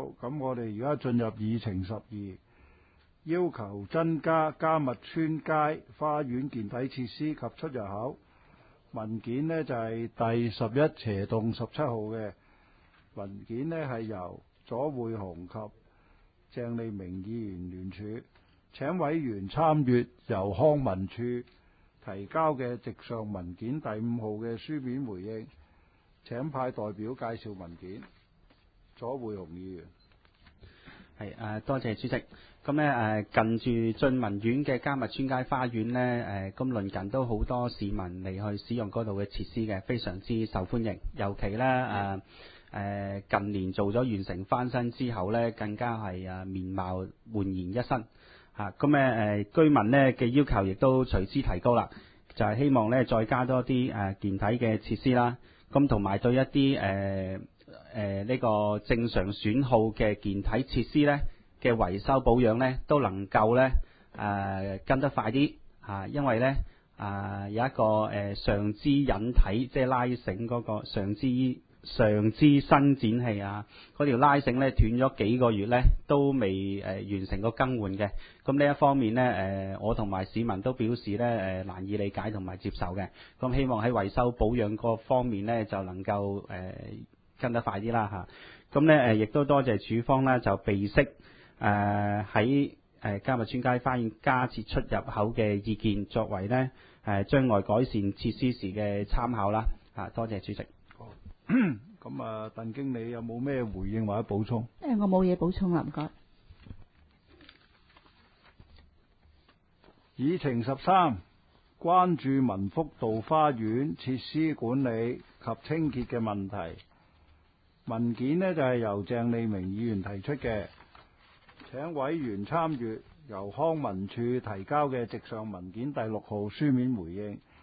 咁我哋而家進入議程12，要求增加迦密村街花園健體設施及出入口。文件呢就係第11/17號嘅文件呢，係由左會雄及鄭利明議員聯署，請委員參閱由康文署提交嘅直上文件第5號嘅書面回應。請派代表介紹文件。左會雄議員。 係多謝主席。咁咧近住俊文苑嘅迦密村街花園呢，咁鄰近都好多市民嚟去使用嗰度嘅設施嘅，非常之受歡迎。尤其呢，近年做咗完成翻新之後呢，更加係面貌煥然一新嚇。咁居民呢嘅要求亦都隨之提高啦，就係希望呢再加多啲健體嘅設施啦。咁同埋對一啲呢個正常損耗嘅健體設施呢嘅維修保養呢，都能夠呢跟得快啲嚇，因為呢有一個上肢引體，即係拉繩嗰個上肢伸展器啊，嗰條拉繩呢斷咗幾個月呢，都未完成個更換嘅。咁呢一方面呢，我同埋市民都表示呢難以理解同埋接受嘅。咁希望喺維修保養嗰方面呢，就能夠跟得快啲啦嚇。咁呢亦都多謝署方呢，就備悉喺迦密村街花園加設出入口嘅意見，作為呢將來改善設施時嘅參考啦嚇。多謝主席。 咁鄧經理有冇咩回應或者補充？ 我冇嘢補充啦，唔該。 議程13，關注民福道花園設施管理及清潔嘅問題。文件呢就係由鄭利明議員提出嘅，請委員參閱由康文署提交嘅直上文件第6號書面回應。